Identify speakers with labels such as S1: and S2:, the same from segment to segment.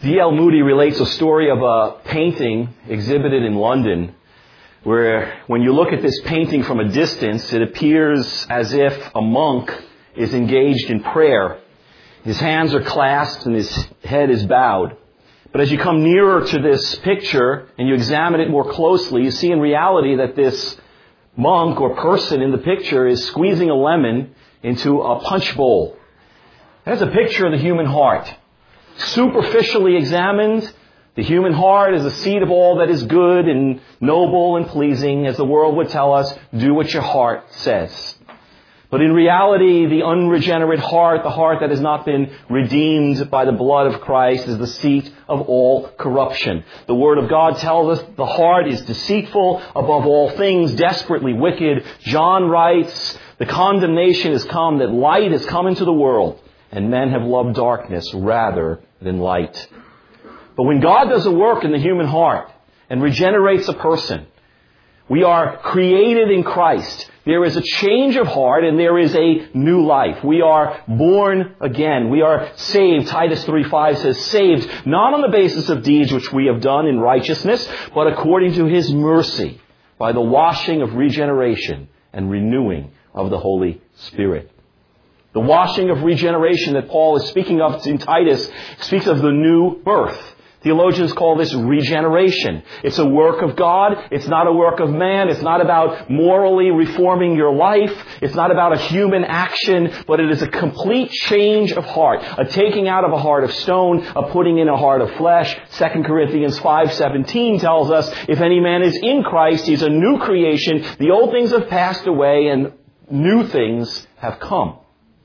S1: D.L. Moody relates a story of a painting exhibited in London where when you look at this painting from a distance, it appears as if a monk is engaged in prayer. His hands are clasped and his head is bowed. But as you come nearer to this picture and you examine it more closely, you see in reality that this monk or person in the picture is squeezing a lemon into a punch bowl. That's a picture of the human heart. Superficially examined, the human heart is the seat of all that is good and noble and pleasing. As the world would tell us, do what your heart says. But in reality, the unregenerate heart, the heart that has not been redeemed by the blood of Christ, is the seat of all corruption. The Word of God tells us the heart is deceitful above all things, desperately wicked. John writes, the condemnation has come, that light has come into the world, and men have loved darkness rather than light. But when God does a work in the human heart and regenerates a person, we are created in Christ. There is a change of heart and there is a new life. We are born again. We are saved. Titus 3:5 says, saved not on the basis of deeds which we have done in righteousness, but according to His mercy, by the washing of regeneration and renewing of the Holy Spirit. The washing of regeneration that Paul is speaking of in Titus speaks of the new birth. Theologians call this regeneration. It's a work of God. It's not a work of man. It's not about morally reforming your life. It's not about a human action, but it is a complete change of heart. A taking out of a heart of stone, a putting in a heart of flesh. 2 Corinthians 5:17 tells us, if any man is in Christ, he's a new creation. The old things have passed away and new things have come.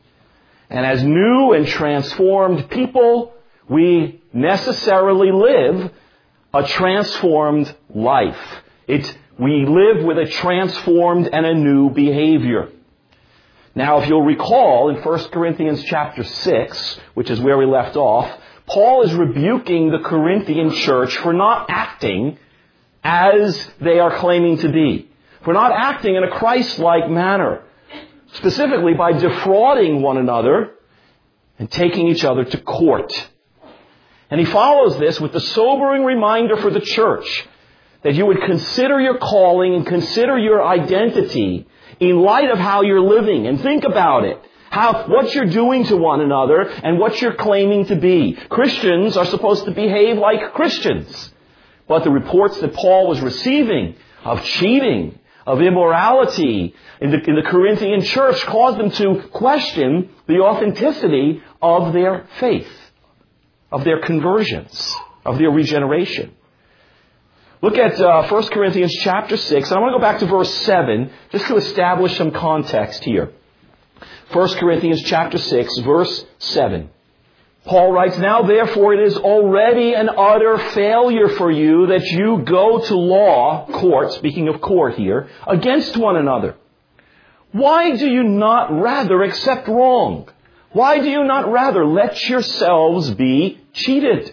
S1: And as new and transformed people, we necessarily live a transformed life. We live with a transformed and a new behavior. Now, if you'll recall, in 1 Corinthians chapter 6, which is where we left off, Paul is rebuking the Corinthian church for not acting as they are claiming to be, for not acting in a Christ-like manner. Specifically by defrauding one another and taking each other to court. And he follows this with the sobering reminder for the church that you would consider your calling and consider your identity in light of how you're living. And think about it. What you're doing to one another and what you're claiming to be. Christians are supposed to behave like Christians. But the reports that Paul was receiving of cheating, of immorality in the Corinthian church caused them to question the authenticity of their faith, of their conversions, of their regeneration. Look at 1 Corinthians chapter 6. And I want to go back to verse 7 just to establish some context here. 1 Corinthians chapter 6, verse 7. Paul writes, now therefore it is already an utter failure for you that you go to law, court, speaking of court here, against one another. Why do you not rather accept wrong? Why do you not rather let yourselves be cheated?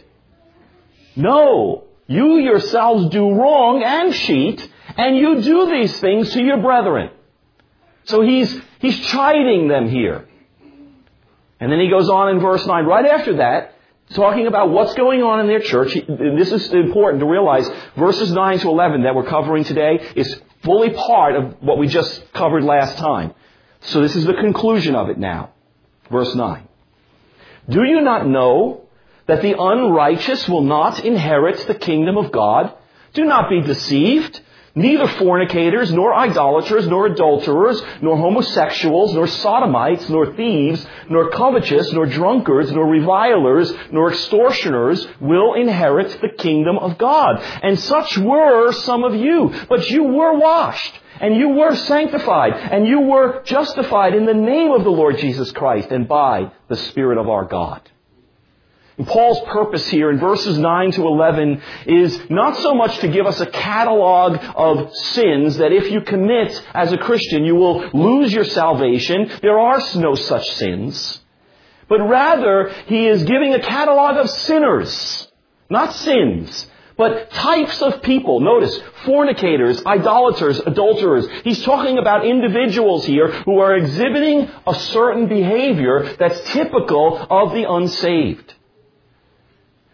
S1: No, you yourselves do wrong and cheat, and you do these things to your brethren. So he's chiding them here. And then he goes on in verse 9, right after that, talking about what's going on in their church. This is important to realize. Verses 9 to 11 that we're covering today is fully part of what we just covered last time. So this is the conclusion of it now. Verse 9. Do you not know that the unrighteous will not inherit the kingdom of God? Do not be deceived. Neither fornicators, nor idolaters, nor adulterers, nor homosexuals, nor sodomites, nor thieves, nor covetous, nor drunkards, nor revilers, nor extortioners will inherit the kingdom of God. And such were some of you. But you were washed, and you were sanctified, and you were justified in the name of the Lord Jesus Christ and by the Spirit of our God. And Paul's purpose here in verses 9 to 11 is not so much to give us a catalog of sins that if you commit as a Christian, you will lose your salvation. There are no such sins. But rather, he is giving a catalog of sinners, not sins, but types of people. Notice, fornicators, idolaters, adulterers. He's talking about individuals here who are exhibiting a certain behavior that's typical of the unsaved.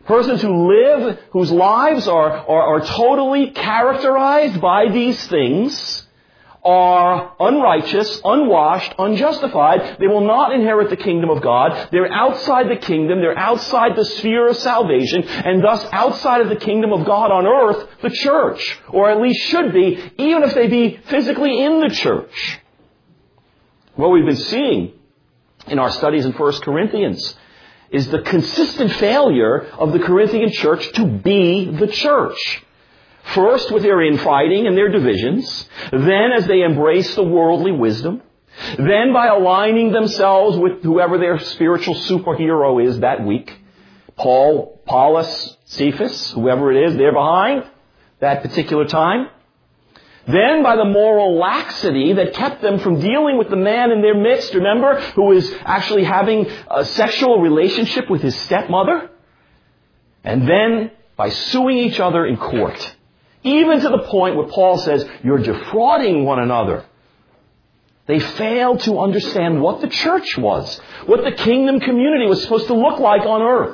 S1: Persons whose lives are totally characterized by these things are unrighteous, unwashed, unjustified. They will not inherit the kingdom of God. They're outside the kingdom. They're outside the sphere of salvation, and thus outside of the kingdom of God on earth, the church, or at least should be, even if they be physically in the church. What we've been seeing in our studies in 1 Corinthians is the consistent failure of the Corinthian church to be the church. First with their infighting and their divisions, then as they embrace the worldly wisdom, then by aligning themselves with whoever their spiritual superhero is that week, Paul, Apollos, Cephas, whoever it is, they're behind that particular time. Then by the moral laxity that kept them from dealing with the man in their midst, remember, who was actually having a sexual relationship with his stepmother. And then by suing each other in court. Even to the point where Paul says, you're defrauding one another. They failed to understand what the church was, what the kingdom community was supposed to look like on earth,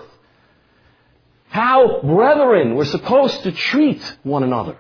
S1: how brethren were supposed to treat one another.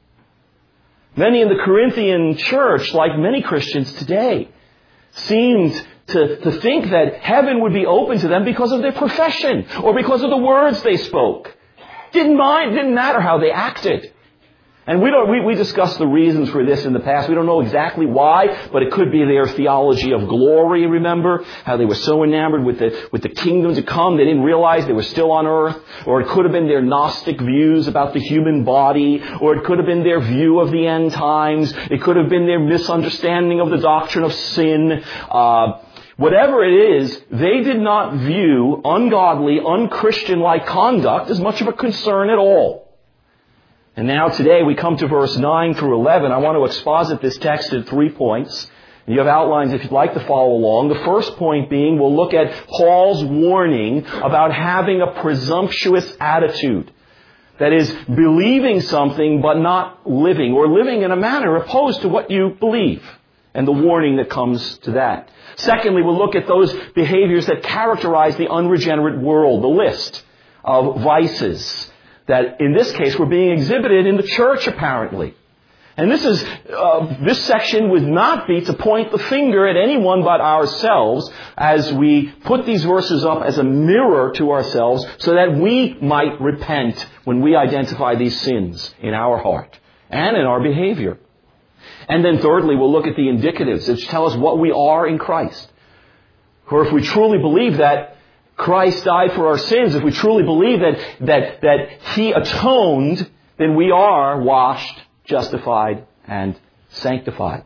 S1: Many in the Corinthian church, like many Christians today, seemed to think that heaven would be open to them because of their profession or because of the words they spoke. Didn't matter how they acted. And we discussed the reasons for this in the past. We don't know exactly why, but it could be their theology of glory, remember? How they were so enamored with the kingdom to come, they didn't realize they were still on earth. Or it could have been their Gnostic views about the human body. Or it could have been their view of the end times. It could have been their misunderstanding of the doctrine of sin. Whatever it is, they did not view ungodly, unchristian-like conduct as much of a concern at all. And now today we come to verse 9 through 11. I want to exposit this text in 3 points. You have outlines if you'd like to follow along. The first point being, we'll look at Paul's warning about having a presumptuous attitude. That is, believing something but not living, or living in a manner opposed to what you believe, and the warning that comes to that. Secondly, we'll look at those behaviors that characterize the unregenerate world, the list of vices that in this case were being exhibited in the church apparently. And this section would not be to point the finger at anyone but ourselves as we put these verses up as a mirror to ourselves so that we might repent when we identify these sins in our heart and in our behavior. And then thirdly, we'll look at the indicatives which tell us what we are in Christ. For if we truly believe that Christ died for our sins, if we truly believe that He atoned, then we are washed, justified, and sanctified.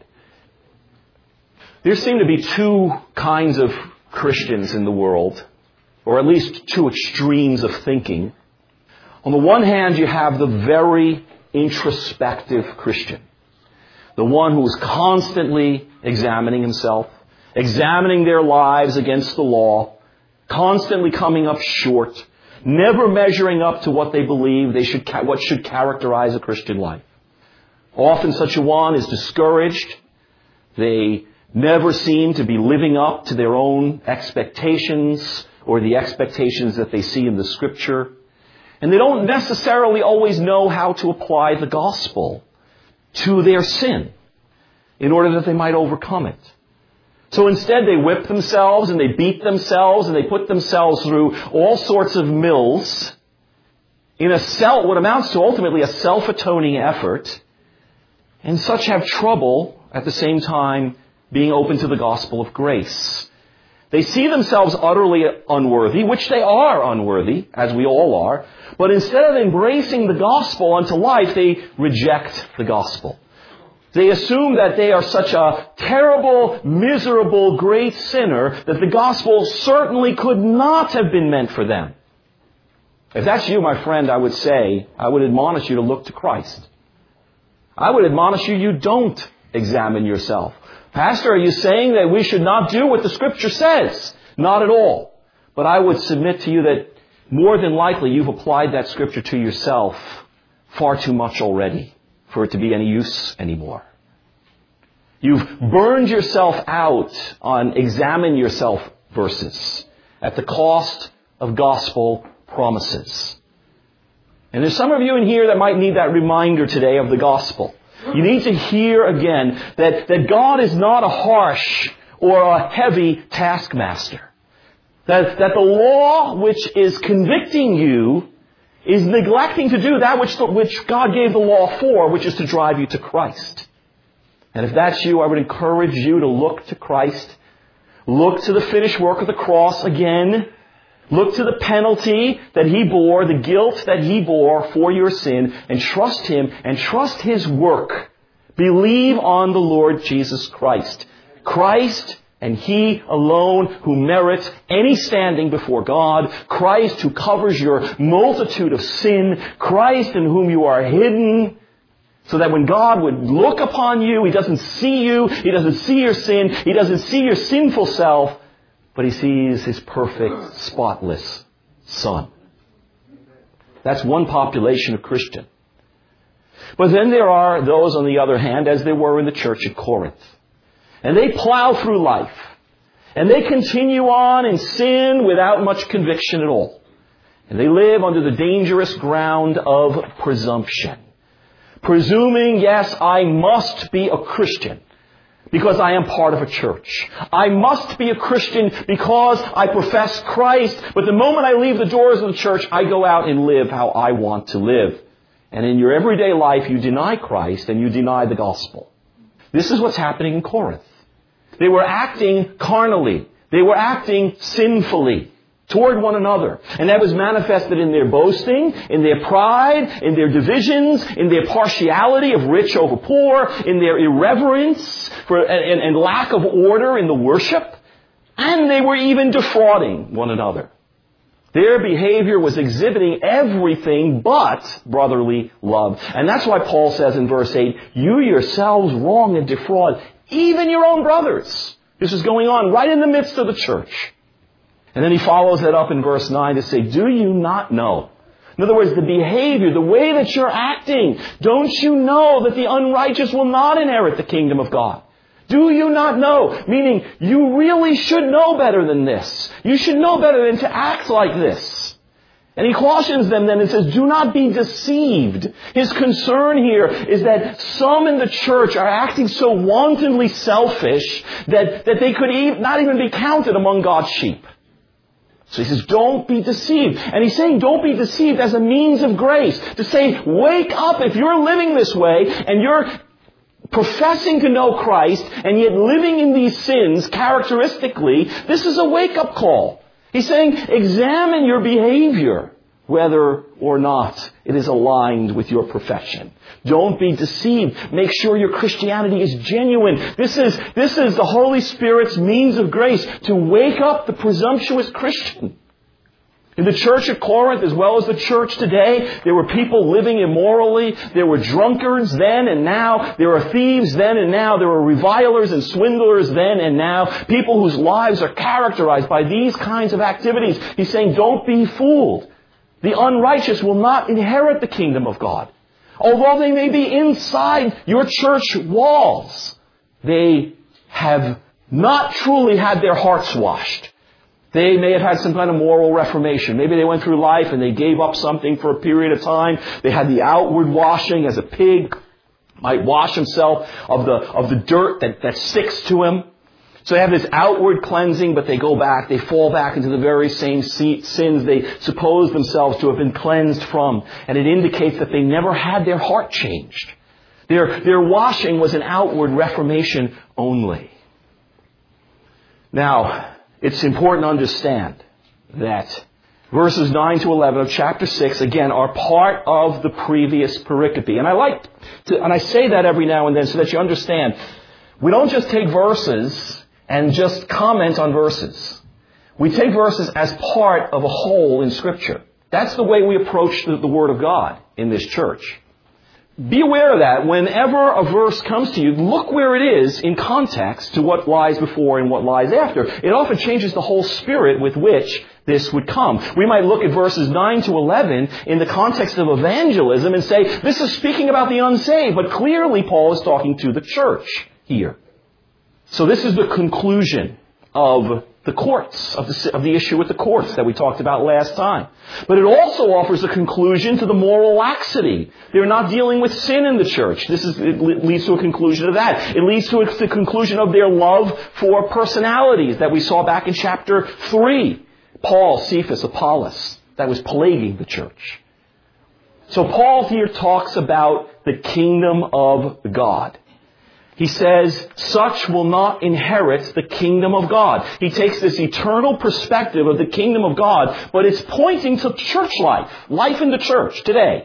S1: There seem to be two kinds of Christians in the world, or at least two extremes of thinking. On the one hand, you have the very introspective Christian. The one who is constantly examining himself, examining their lives against the law, constantly coming up short, never measuring up to what they believe what should characterize a Christian life. Often such a one is discouraged. They never seem to be living up to their own expectations or the expectations that they see in the Scripture. And they don't necessarily always know how to apply the gospel to their sin in order that they might overcome it. So instead they whip themselves and they beat themselves and they put themselves through all sorts of mills in what amounts to ultimately a self-atoning effort, and such have trouble at the same time being open to the gospel of grace. They see themselves utterly unworthy, which they are unworthy, as we all are, but instead of embracing the gospel unto life, they reject the gospel. They assume that they are such a terrible, miserable, great sinner that the gospel certainly could not have been meant for them. If that's you, my friend, I would admonish you to look to Christ. I would admonish you don't examine yourself. Pastor, are you saying that we should not do what the Scripture says? Not at all. But I would submit to you that more than likely you've applied that Scripture to yourself far too much already for it to be any use anymore. You've burned yourself out on examine yourself verses at the cost of gospel promises. And there's some of you in here that might need that reminder today of the gospel. You need to hear again that God is not a harsh or a heavy taskmaster. That the law which is convicting you is neglecting to do that which God gave the law for, which is to drive you to Christ. And if that's you, I would encourage you to look to Christ. Look to the finished work of the cross again. Look to the penalty that He bore, the guilt that He bore for your sin, and trust Him and trust His work. Believe on the Lord Jesus Christ. Christ and He alone who merits any standing before God. Christ who covers your multitude of sin. Christ in whom you are hidden. So that when God would look upon you, He doesn't see you. He doesn't see your sin. He doesn't see your sinful self. But He sees His perfect, spotless Son. That's one population of Christian. But then there are those, on the other hand, as there were in the church at Corinth. And they plow through life. And they continue on in sin without much conviction at all. And they live under the dangerous ground of presumption. Presuming, yes, I must be a Christian because I am part of a church. I must be a Christian because I profess Christ. But the moment I leave the doors of the church, I go out and live how I want to live. And in your everyday life, you deny Christ and you deny the gospel. This is what's happening in Corinth. They were acting carnally. They were acting sinfully toward one another. And that was manifested in their boasting, in their pride, in their divisions, in their partiality of rich over poor, in their irreverence and lack of order in the worship. And they were even defrauding one another. Their behavior was exhibiting everything but brotherly love. And that's why Paul says in verse 8, you yourselves wrong and defraud even your own brothers. This is going on right in the midst of the church. And then he follows it up in verse 9 to say, do you not know? In other words, the behavior, the way that you're acting, don't you know that the unrighteous will not inherit the kingdom of God? Do you not know? Meaning, you really should know better than this. You should know better than to act like this. And he cautions them then and says, do not be deceived. His concern here is that some in the church are acting so wantonly selfish that they could not even be counted among God's sheep. So he says, don't be deceived. And he's saying, don't be deceived as a means of grace. To say, wake up if you're living this way and you're professing to know Christ and yet living in these sins characteristically, this is a wake-up call. He's saying, examine your behavior, whether or not it is aligned with your profession. Don't be deceived. Make sure your Christianity is genuine. This is the Holy Spirit's means of grace to wake up the presumptuous Christian. In the church at Corinth, as well as the church today, there were people living immorally. There were drunkards then and now. There are thieves then and now. There are revilers and swindlers then and now. People whose lives are characterized by these kinds of activities. He's saying, don't be fooled. The unrighteous will not inherit the kingdom of God. Although they may be inside your church walls, they have not truly had their hearts washed. They may have had some kind of moral reformation. Maybe they went through life and they gave up something for a period of time. They had the outward washing as a pig might wash himself of the dirt that sticks to him. So they have this outward cleansing, but they go back, they fall back into the very same sins they suppose themselves to have been cleansed from. And it indicates that they never had their heart changed. Their washing was an outward reformation only. Now, it's important to understand that verses 9 to 11 of chapter 6, again, are part of the previous pericope. And I say that every now and then so that you understand. We don't just take verses and just comment on verses. We take verses as part of a whole in Scripture. That's the way we approach the Word of God in this church. Be aware of that. Whenever a verse comes to you, look where it is in context to what lies before and what lies after. It often changes the whole spirit with which this would come. We might look at verses 9 to 11 in the context of evangelism and say, this is speaking about the unsaved, but clearly Paul is talking to the church here. So this is the conclusion of the courts, of the issue with the courts that we talked about last time. But it also offers a conclusion to the moral laxity. They're not dealing with sin in the church. It leads to a conclusion of that. It leads to the conclusion of their love for personalities that we saw back in chapter 3. Paul, Cephas, Apollos, that was plaguing the church. So Paul here talks about the kingdom of God. He says, such will not inherit the kingdom of God. He takes this eternal perspective of the kingdom of God, but it's pointing to church life in the church today.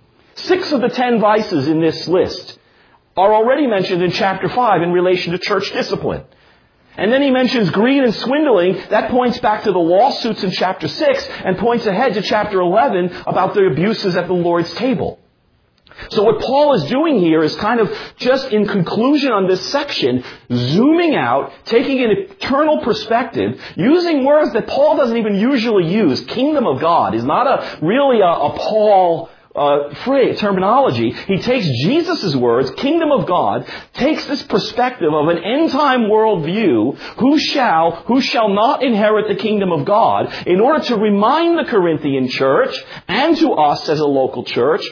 S1: 6 of the 10 vices in this list are already mentioned in chapter 5 in relation to church discipline. And then he mentions greed and swindling. That points back to the lawsuits in chapter 6 and points ahead to chapter 11 about the abuses at the Lord's table. So what Paul is doing here is kind of just in conclusion on this section, zooming out, taking an eternal perspective, using words that Paul doesn't even usually use. Kingdom of God is not really a Paul phrase, terminology. He takes Jesus' words, kingdom of God, takes this perspective of an end-time worldview, who shall not inherit the kingdom of God, in order to remind the Corinthian church, and to us as a local church,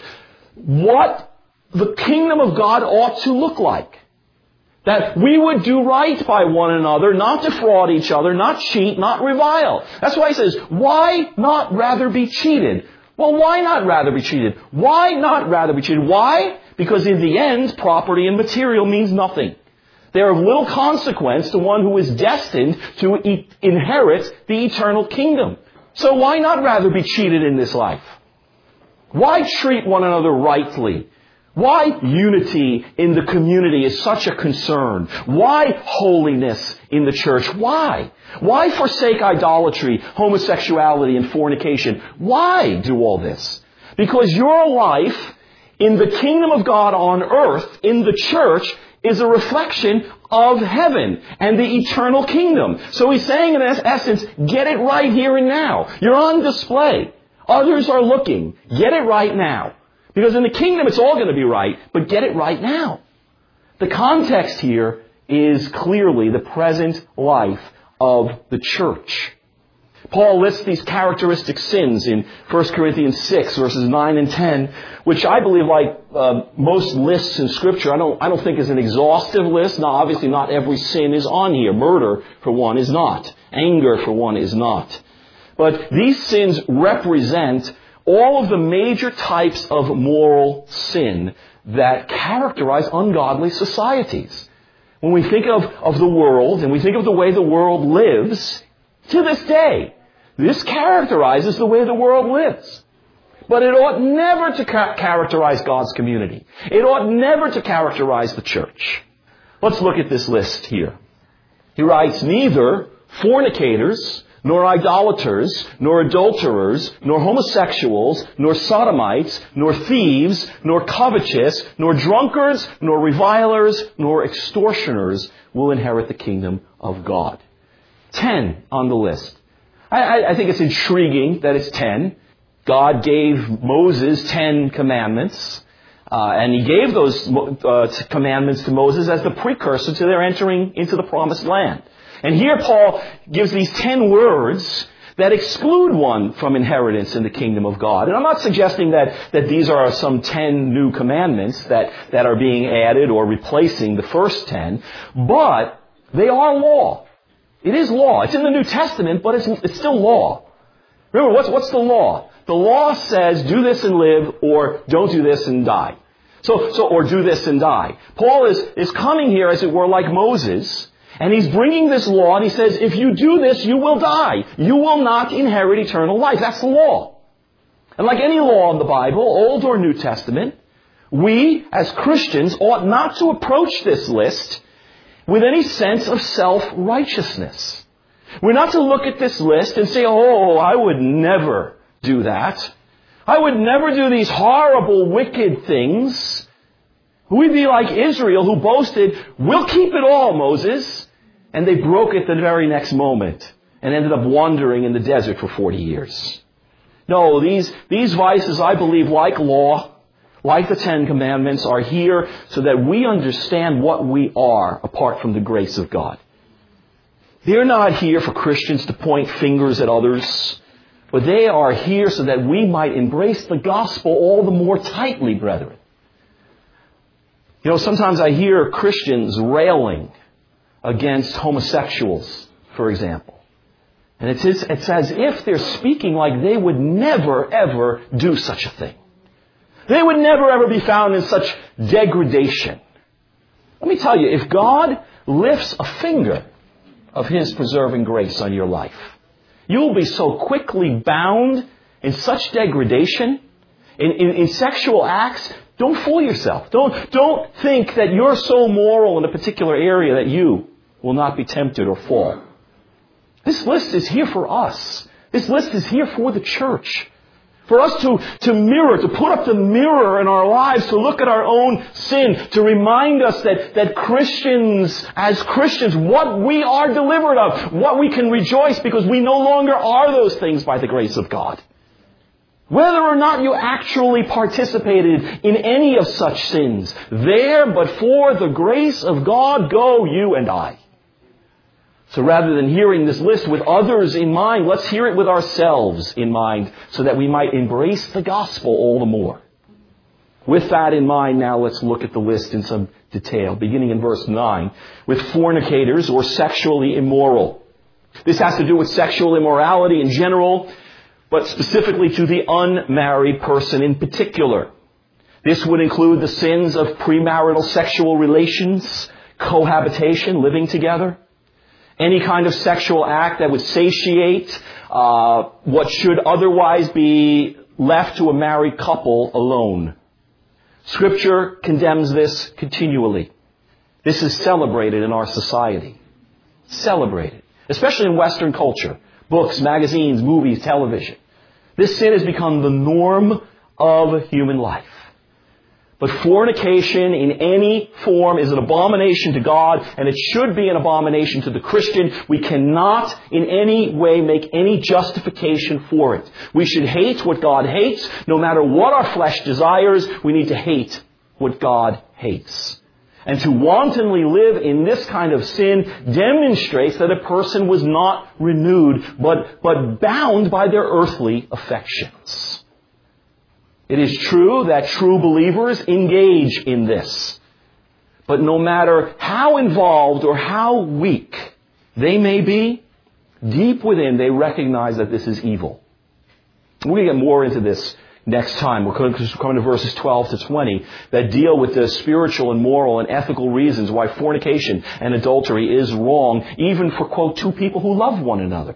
S1: what the kingdom of God ought to look like. That we would do right by one another, not defraud each other, not cheat, not revile. That's why he says, why not rather be cheated? Well, why not rather be cheated? Why not rather be cheated? Why? Because in the end, property and material means nothing. They are of little consequence to one who is destined to inherit the eternal kingdom. So why not rather be cheated in this life? Why treat one another rightly? Why unity in the community is such a concern? Why holiness in the church? Why? Why forsake idolatry, homosexuality, and fornication? Why do all this? Because your life in the kingdom of God on earth, in the church, is a reflection of heaven and the eternal kingdom. So he's saying in essence, get it right here and now. You're on display. Others are looking. Get it right now. Because in the kingdom it's all going to be right, but get it right now. The context here is clearly the present life of the church. Paul lists these characteristic sins in 1 Corinthians 6, verses 9 and 10, which I believe, like most lists in Scripture, I don't think is an exhaustive list. Now, obviously not every sin is on here. Murder, for one, is not. Anger, for one, is not. But these sins represent all of the major types of moral sin that characterize ungodly societies. When we think of the world, and we think of the way the world lives, to this day, this characterizes the way the world lives. But it ought never to characterize God's community. It ought never to characterize the church. Let's look at this list here. He writes, neither fornicators, nor idolaters, nor adulterers, nor homosexuals, nor sodomites, nor thieves, nor covetous, nor drunkards, nor revilers, nor extortioners will inherit the kingdom of God. 10 on the list. I think it's intriguing that it's 10. God gave Moses 10 commandments, and he gave those commandments to Moses as the precursor to their entering into the promised land. And here Paul gives these 10 words that exclude one from inheritance in the kingdom of God. And I'm not suggesting that these are some 10 new commandments that are being added or replacing the first 10, but they are law. It is law. It's in the New Testament, but it's still law. Remember, what's the law? The law says do this and live, or don't do this and die. Or do this and die. Paul is coming here, as it were, like Moses, and he's bringing this law, and he says, if you do this, you will die. You will not inherit eternal life. That's the law. And like any law in the Bible, Old or New Testament, we, as Christians, ought not to approach this list with any sense of self-righteousness. We're not to look at this list and say, oh, I would never do that. I would never do these horrible, wicked things. We'd be like Israel, who boasted, we'll keep it all, Moses. And they broke it the very next moment and ended up wandering in the desert for 40 years. No, these vices, I believe, like law, like the 10 Commandments, are here so that we understand what we are apart from the grace of God. They're not here for Christians to point fingers at others, but they are here so that we might embrace the gospel all the more tightly, brethren. You know, sometimes I hear Christians railing against homosexuals, for example. And it's as if they're speaking like they would never, ever do such a thing. They would never, ever be found in such degradation. Let me tell you, if God lifts a finger of His preserving grace on your life, you'll be so quickly bound in such degradation, in sexual acts. Don't fool yourself. Don't think that you're so moral in a particular area that you will not be tempted or fall. This list is here for us. This list is here for the church. For us to mirror, to put up the mirror in our lives, to look at our own sin, to remind us that Christians, as Christians, what we are delivered of, what we can rejoice because we no longer are those things by the grace of God. Whether or not you actually participated in any of such sins, there but for the grace of God go you and I. So rather than hearing this list with others in mind, let's hear it with ourselves in mind so that we might embrace the gospel all the more. With that in mind, now let's look at the list in some detail, beginning in verse 9, with fornicators or sexually immoral. This has to do with sexual immorality in general, but specifically to the unmarried person in particular. This would include the sins of premarital sexual relations, cohabitation, living together, any kind of sexual act that would satiate what should otherwise be left to a married couple alone. Scripture condemns this continually. This is celebrated in our society. Celebrated. Especially in Western culture. Books, magazines, movies, television. This sin has become the norm of human life. But fornication in any form is an abomination to God, and it should be an abomination to the Christian. We cannot in any way make any justification for it. We should hate what God hates. No matter what our flesh desires, we need to hate what God hates. And to wantonly live in this kind of sin demonstrates that a person was not renewed, but bound by their earthly affections. It is true that true believers engage in this. But no matter how involved or how weak they may be, deep within they recognize that this is evil. We're going to get more into this next time. We're going to come to verses 12 to 20 that deal with the spiritual and moral and ethical reasons why fornication and adultery is wrong, even for, quote, two people who love one another.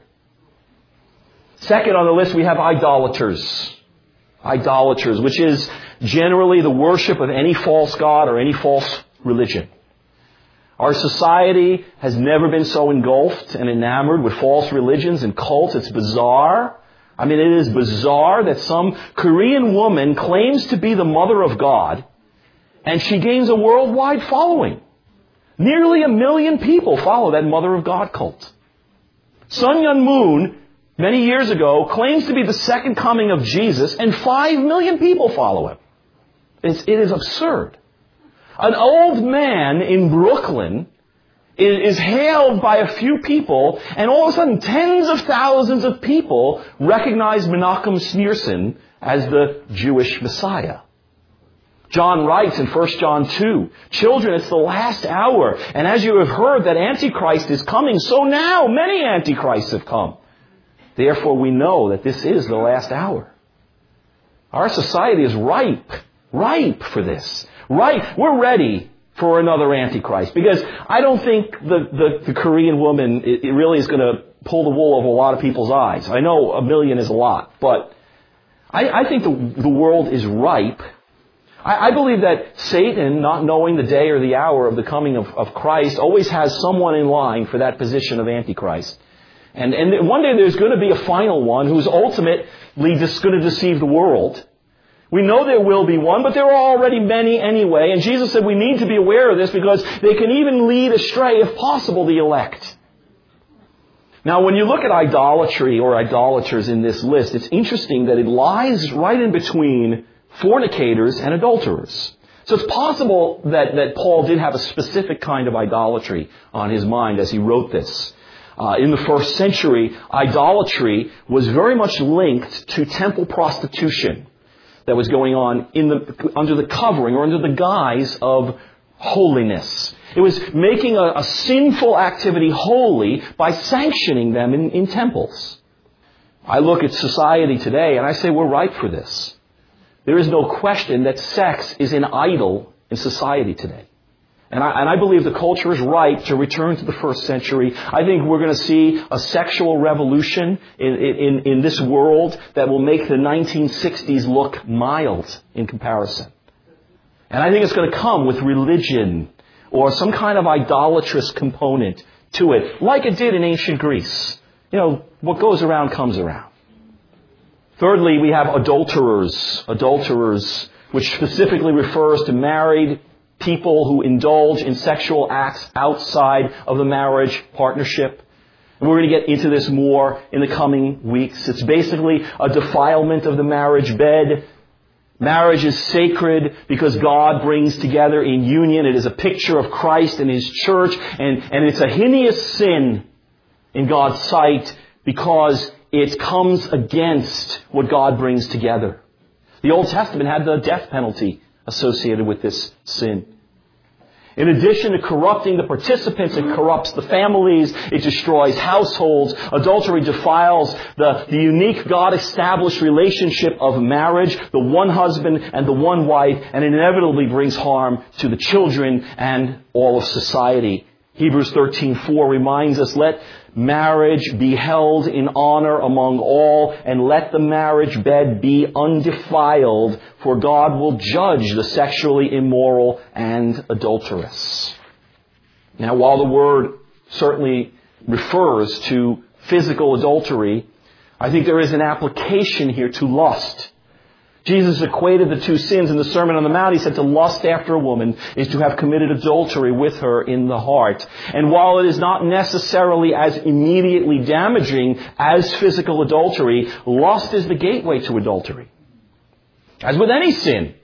S1: Second on the list, we have idolaters. Idolaters, which is generally the worship of any false god or any false religion. Our society has never been so engulfed and enamored with false religions and cults. It's bizarre. I mean, it is bizarre that some Korean woman claims to be the mother of God, and she gains a worldwide following. Nearly 1 million people follow that Mother of God cult. Sun Myung Moon, many years ago, claims to be the second coming of Jesus, and 5 million people follow him. It is absurd. An old man in Brooklyn is hailed by a few people, and all of a sudden tens of thousands of people recognize Menachem Schneerson as the Jewish Messiah. John writes in 1 John 2, "Children, it's the last hour, and as you have heard that Antichrist is coming, so now many Antichrists have come. Therefore we know that this is the last hour." Our society is ripe for this. We're ready for another Antichrist, because I don't think the Korean woman it really is going to pull the wool over a lot of people's eyes. I know 1 million is a lot, but I think the world is ripe. I believe that Satan, not knowing the day or the hour of the coming of Christ, always has someone in line for that position of Antichrist. And one day there's going to be a final one who's ultimately just going to deceive the world. We know there will be one, but there are already many anyway. And Jesus said we need to be aware of this because they can even lead astray, if possible, the elect. Now, when you look at idolatry or idolaters in this list, it's interesting that it lies right in between fornicators and adulterers. So it's possible that Paul did have a specific kind of idolatry on his mind as he wrote this. In the first century, idolatry was very much linked to temple prostitution that was going on under the covering or under the guise of holiness. It was making a sinful activity holy by sanctioning them in temples. I look at society today and I say we're ripe for this. There is no question that sex is an idol in society today. And I believe the culture is ripe to return to the first century. I think we're going to see a sexual revolution in this world that will make the 1960s look mild in comparison. And I think it's going to come with religion or some kind of idolatrous component to it, like it did in ancient Greece. You know, what goes around comes around. Thirdly, we have adulterers. Adulterers, which specifically refers to married people who indulge in sexual acts outside of the marriage partnership. And we're going to get into this more in the coming weeks. It's basically a defilement of the marriage bed. Marriage is sacred because God brings together in union. It is a picture of Christ and His church. And it's a heinous sin in God's sight because it comes against what God brings together. The Old Testament had the death penalty associated with this sin. In addition to corrupting the participants, it corrupts the families, it destroys households. Adultery defiles the unique God-established relationship of marriage, the one husband and the one wife, and it inevitably brings harm to the children and all of society. Hebrews 13:4 reminds us, let marriage be held in honor among all, and let the marriage bed be undefiled, for God will judge the sexually immoral and adulterous. Now, while the word certainly refers to physical adultery, I think there is an application here to lust. Jesus equated the two sins in the Sermon on the Mount. He said to lust after a woman is to have committed adultery with her in the heart. And while it is not necessarily as immediately damaging as physical adultery, lust is the gateway to adultery. As with any sin,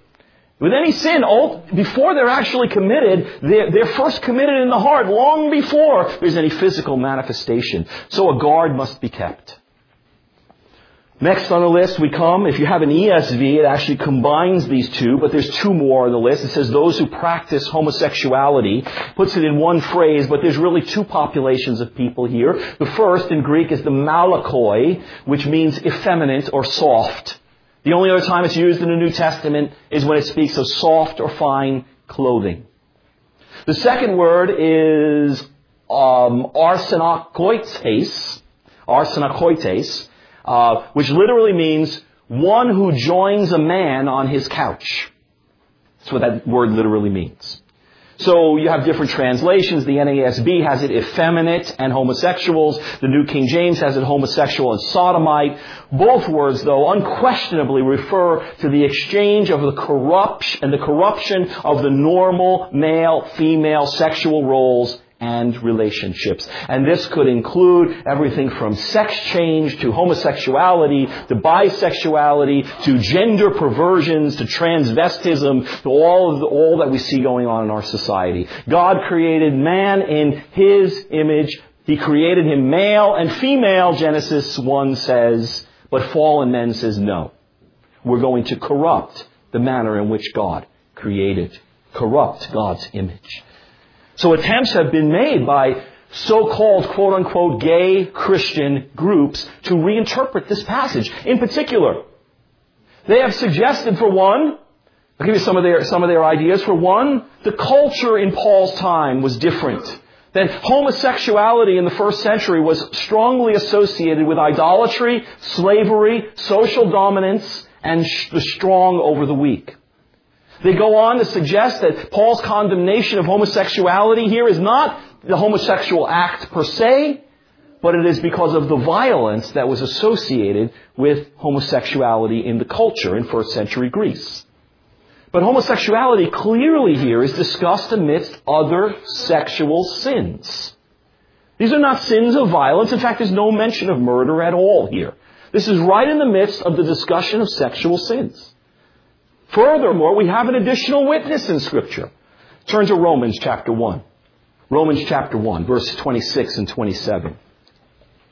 S1: before they're actually committed, they're first committed in the heart, long before there's any physical manifestation. So a guard must be kept. Next on the list we come, if you have an ESV, it actually combines these two, but there's two more on the list. It says those who practice homosexuality, puts it in one phrase, but there's really two populations of people here. The first in Greek is the malakoi, which means effeminate or soft. The only other time it's used in the New Testament is when it speaks of soft or fine clothing. The second word is arsenokoites, which literally means one who joins a man on his couch. That's what that word literally means. So you have different translations. The NASB has it effeminate and homosexuals. The New King James has it homosexual and sodomite. Both words, though, unquestionably refer to the exchange of the corruption of the normal male-female sexual roles and relationships. And this could include everything from sex change to homosexuality to bisexuality to gender perversions to transvestism to all that we see going on in our society. God created man in His image. He created him male and female, Genesis 1 says, but fallen man says no. We're going to corrupt the manner in which God created, corrupt God's image. So attempts have been made by so-called, quote-unquote, gay Christian groups to reinterpret this passage. In particular, they have suggested, for one, I'll give you some of their ideas. For one, the culture in Paul's time was different. That homosexuality in the first century was strongly associated with idolatry, slavery, social dominance, and the strong over the weak. They go on to suggest that Paul's condemnation of homosexuality here is not the homosexual act per se, but it is because of the violence that was associated with homosexuality in the culture in first century Greece. But homosexuality clearly here is discussed amidst other sexual sins. These are not sins of violence. In fact, there's no mention of murder at all here. This is right in the midst of the discussion of sexual sins. Furthermore, we have an additional witness in Scripture. Turn to Romans chapter 1. Romans chapter 1, verses 26 and 27.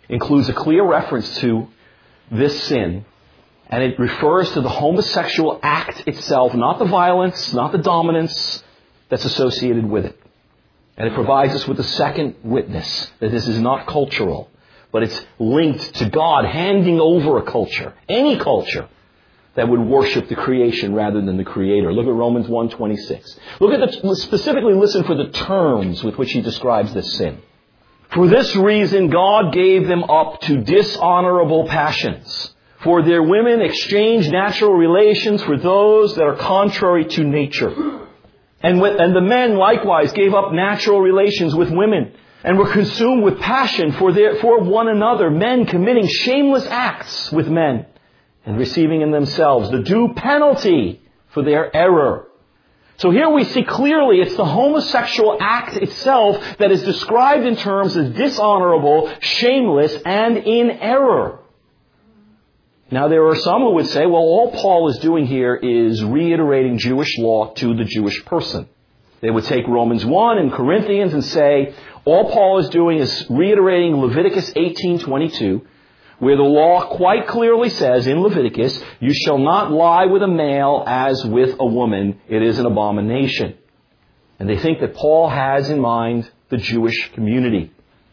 S1: includes a clear reference to this sin, and it refers to the homosexual act itself, not the violence, not the dominance that's associated with it. And it provides us with a second witness that this is not cultural, but it's linked to God handing over a culture, any culture, that would worship the creation rather than the Creator. Look at Romans 1:26. Specifically listen for the terms with which he describes this sin. For this reason, God gave them up to dishonorable passions. For their women exchanged natural relations for those that are contrary to nature. And the men likewise gave up natural relations with women and were consumed with passion for one another, men committing shameless acts with men and receiving in themselves the due penalty for their error. So here we see clearly it's the homosexual act itself that is described in terms as dishonorable, shameless, and in error. Now there are some who would say, well, all Paul is doing here is reiterating Jewish law to the Jewish person. They would take Romans 1 and Corinthians and say, all Paul is doing is reiterating Leviticus 18:22, where the law quite clearly says in Leviticus, you shall not lie with a male as with a woman. It is an abomination. And they think that Paul has in mind the Jewish community.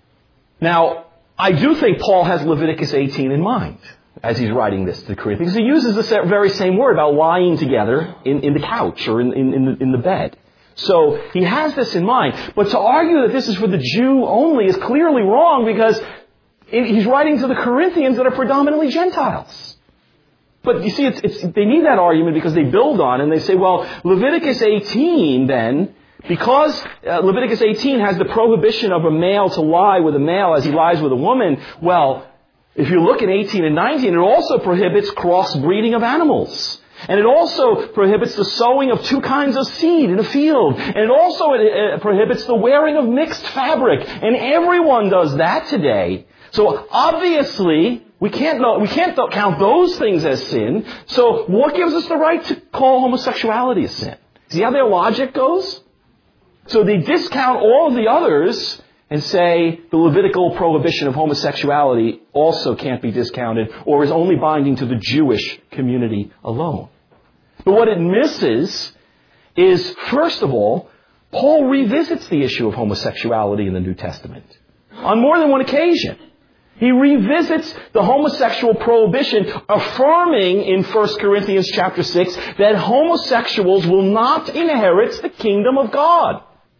S1: Now, I do think Paul has Leviticus 18 in mind as he's writing this to the Corinthians. He uses the very same word about lying together in the couch or in the bed. So he has this in mind. But to argue that this is for the Jew only is clearly wrong, because he's writing to the Corinthians that are predominantly Gentiles. But you see, they need that argument because they build on it and they say, well, Leviticus 18 then, because Leviticus 18 has the prohibition of a male to lie with a male as he lies with a woman, well, if you look at 18 and 19, it also prohibits crossbreeding of animals. And it also prohibits the sowing of two kinds of seed in a field. And it also prohibits the wearing of mixed fabric. And everyone does that today. So obviously, we can't count those things as sin. So what gives us the right to call homosexuality a sin? See how their logic goes? So they discount all of the others and say the Levitical prohibition of homosexuality also can't be discounted or is only binding to the Jewish community alone. But what it misses is, first of all, Paul revisits the issue of homosexuality in the New Testament on more than one occasion. He revisits the homosexual prohibition, affirming in 1 Corinthians chapter 6 that homosexuals will not inherit the kingdom of God.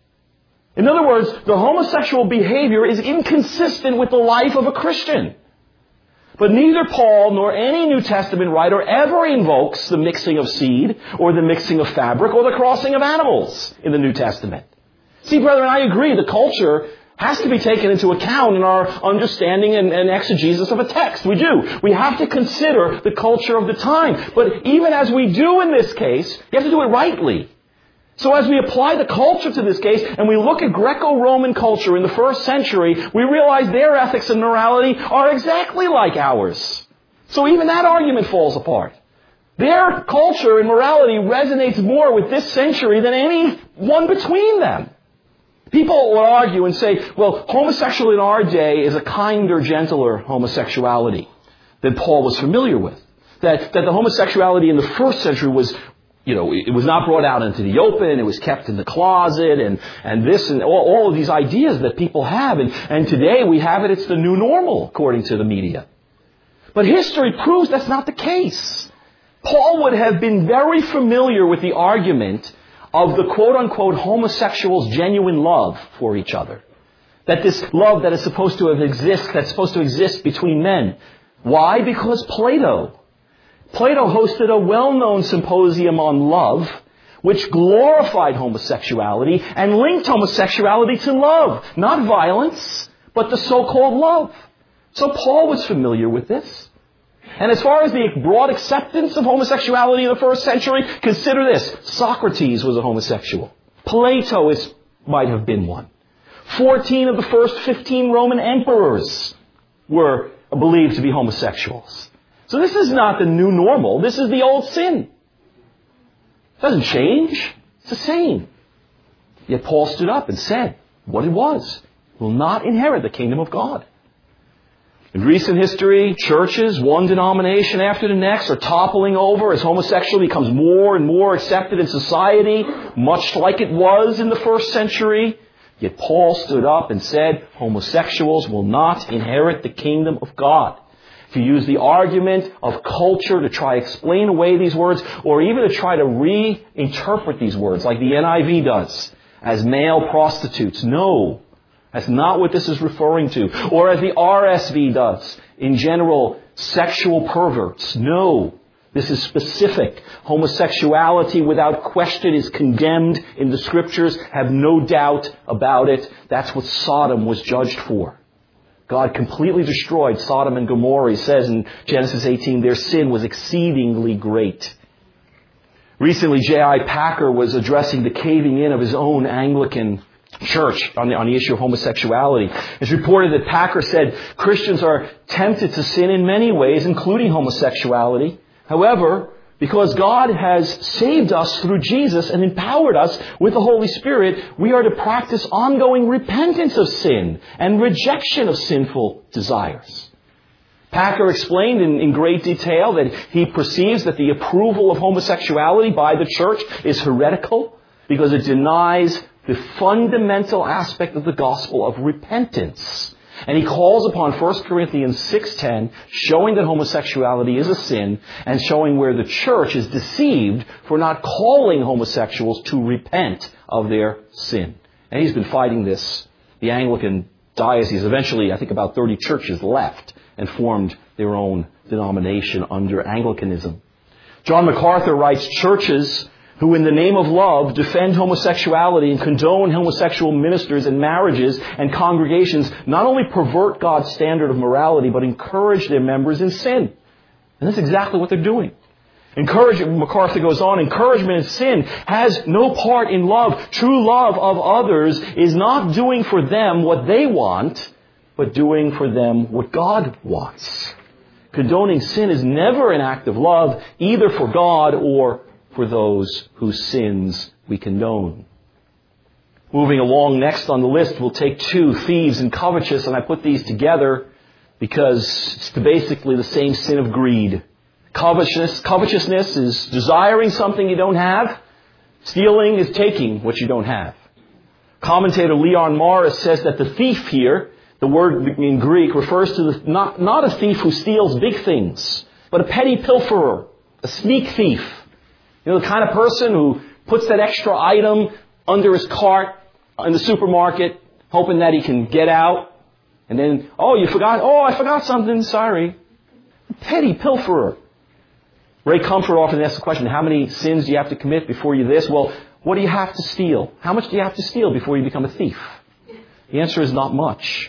S1: In other words, the homosexual behavior is inconsistent with the life of a Christian. But neither Paul nor any New Testament writer ever invokes the mixing of seed or the mixing of fabric or the crossing of animals in the New Testament. See, brethren, I agree, the culture has to be taken into account in our understanding and exegesis of a text. We do. We have to consider the culture of the time. But even as we do in this case, you have to do it rightly. So as we apply the culture to this case, and we look at Greco-Roman culture in the first century, we realize their ethics and morality are exactly like ours. So even that argument falls apart. Their culture and morality resonates more with this century than any one between them. People will argue and say, well, homosexual in our day is a kinder, gentler homosexuality than Paul was familiar with. That the homosexuality in the first century was, it was not brought out into the open, it was kept in the closet, and this and all of these ideas that people have. And today we have it, it's the new normal, according to the media. But history proves that's not the case. Paul would have been very familiar with the argument of the quote-unquote homosexuals' genuine love for each other. That this love that is supposed to exist between men. Why? Because Plato hosted a well-known symposium on love, which glorified homosexuality and linked homosexuality to love. Not violence, but the so-called love. So Paul was familiar with this. And as far as the broad acceptance of homosexuality in the first century, consider this. Socrates was a homosexual. Plato might have been one. 14 of the first 15 Roman emperors were believed to be homosexuals. So this is not the new normal. This is the old sin. It doesn't change. It's the same. Yet Paul stood up and said what it was. Will not inherit the kingdom of God. In recent history, churches, one denomination after the next, are toppling over as homosexuality becomes more and more accepted in society, much like it was in the first century. Yet Paul stood up and said, homosexuals will not inherit the kingdom of God. If you use the argument of culture to try to explain away these words, or even to try to reinterpret these words, like the NIV does, as male prostitutes, no. That's not what this is referring to. Or as the RSV does, in general, sexual perverts. No. This is specific. Homosexuality, without question, is condemned in the Scriptures. Have no doubt about it. That's what Sodom was judged for. God completely destroyed Sodom and Gomorrah. He says in Genesis 18, their sin was exceedingly great. Recently, J.I. Packer was addressing the caving in of his own Anglican church on the issue of homosexuality. It's reported that Packer said Christians are tempted to sin in many ways, including homosexuality. However, because God has saved us through Jesus and empowered us with the Holy Spirit, we are to practice ongoing repentance of sin and rejection of sinful desires. Packer explained in great detail that he perceives that the approval of homosexuality by the church is heretical because it denies the fundamental aspect of the gospel of repentance. And he calls upon 1 Corinthians 6:10, showing that homosexuality is a sin and showing where the church is deceived for not calling homosexuals to repent of their sin. And he's been fighting this. The Anglican diocese, eventually, I think about 30 churches left and formed their own denomination under Anglicanism. John MacArthur writes, churches who in the name of love defend homosexuality and condone homosexual ministers and marriages and congregations not only pervert God's standard of morality, but encourage their members in sin. And that's exactly what they're doing. MacArthur goes on, encouragement in sin has no part in love. True love of others is not doing for them what they want, but doing for them what God wants. Condoning sin is never an act of love, either for God or for those whose sins we condone. Moving along, next on the list, we'll take two, thieves and covetous, and I put these together because it's basically the same sin of greed. Covetousness is desiring something you don't have. Stealing is taking what you don't have. Commentator Leon Morris says that the thief here, the word in Greek, refers to not a thief who steals big things, but a petty pilferer, a sneak thief. You know, the kind of person who puts that extra item under his cart in the supermarket, hoping that he can get out. And then, you forgot? I forgot something. Sorry. A petty pilferer. Ray Comfort often asks the question, how many sins do you have to commit before you this? Well, what do you have to steal? How much do you have to steal before you become a thief? The answer is not much.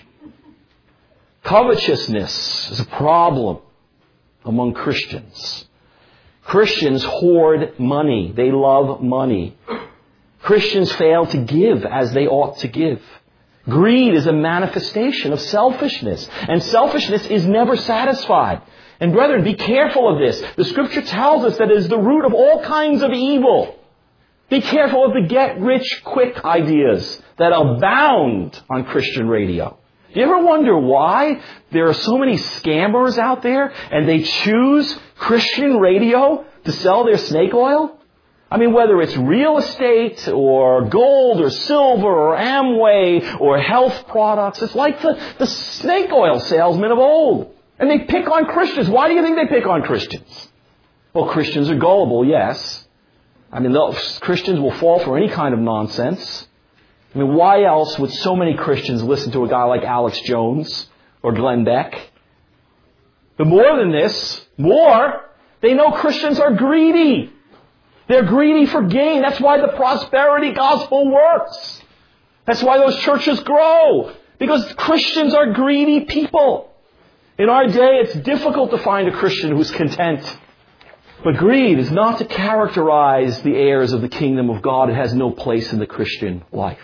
S1: Covetousness is a problem among Christians. Christians hoard money. They love money. Christians fail to give as they ought to give. Greed is a manifestation of selfishness. And selfishness is never satisfied. And brethren, be careful of this. The Scripture tells us that it is the root of all kinds of evil. Be careful of the get-rich-quick ideas that abound on Christian radio. Do you ever wonder why there are so many scammers out there and they choose Christian radio to sell their snake oil? I mean, whether it's real estate or gold or silver or Amway or health products, it's like the snake oil salesmen of old. And they pick on Christians. Why do you think they pick on Christians? Well, Christians are gullible, yes. I mean, Christians will fall for any kind of nonsense. I mean, why else would so many Christians listen to a guy like Alex Jones or Glenn Beck? But more than this, they know Christians are greedy. They're greedy for gain. That's why the prosperity gospel works. That's why those churches grow. Because Christians are greedy people. In our day, it's difficult to find a Christian who's content. But greed is not to characterize the heirs of the kingdom of God. It has no place in the Christian life.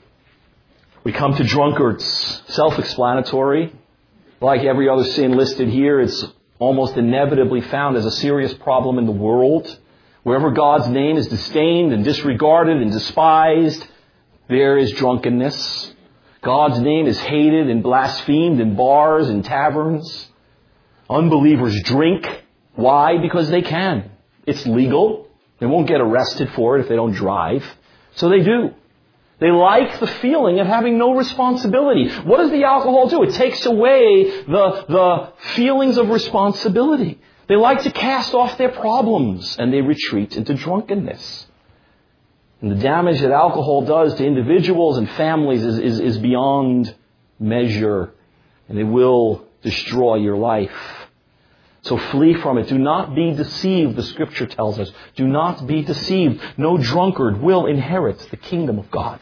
S1: We come to drunkards. Self-explanatory. Like every other sin listed here, it's almost inevitably found as a serious problem in the world. Wherever God's name is disdained and disregarded and despised, there is drunkenness. God's name is hated and blasphemed in bars and taverns. Unbelievers drink. Why? Because they can. It's legal. They won't get arrested for it if they don't drive. So they do. They like the feeling of having no responsibility. What does the alcohol do? It takes away the feelings of responsibility. They like to cast off their problems and they retreat into drunkenness. And the damage that alcohol does to individuals and families is beyond measure. And it will destroy your life. So flee from it. Do not be deceived, the Scripture tells us. Do not be deceived. No drunkard will inherit the kingdom of God.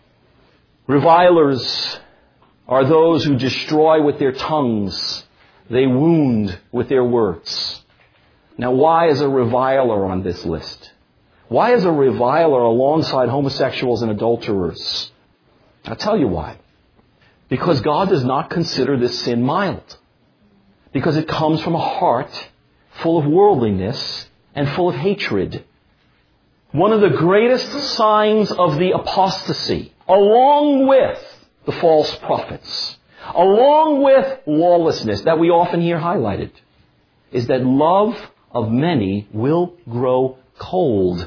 S1: Revilers are those who destroy with their tongues. They wound with their words. Now, why is a reviler on this list? Why is a reviler alongside homosexuals and adulterers? I'll tell you why. Because God does not consider this sin mild. Because it comes from a heart full of worldliness and full of hatred. One of the greatest signs of the apostasy, along with the false prophets, along with lawlessness that we often hear highlighted, is that love of many will grow cold.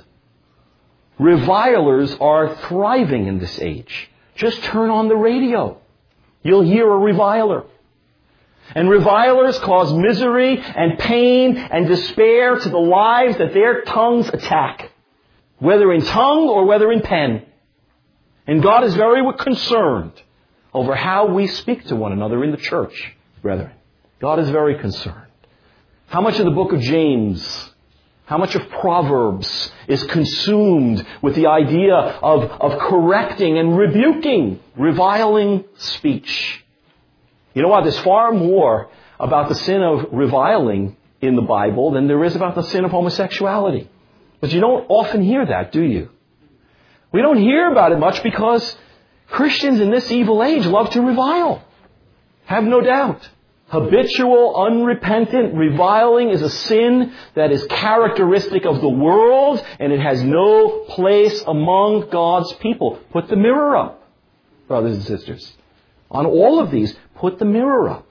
S1: Revilers are thriving in this age. Just turn on the radio. You'll hear a reviler. And revilers cause misery and pain and despair to the lives that their tongues attack, whether in tongue or whether in pen. And God is very concerned over how we speak to one another in the church, brethren. God is very concerned. How much of the book of James, how much of Proverbs is consumed with the idea of correcting and rebuking reviling speech? You know what? There's far more about the sin of reviling in the Bible than there is about the sin of homosexuality. But you don't often hear that, do you? We don't hear about it much because Christians in this evil age love to revile. Have no doubt. Habitual, unrepentant reviling is a sin that is characteristic of the world, and it has no place among God's people. Put the mirror up, brothers and sisters. On all of these, put the mirror up.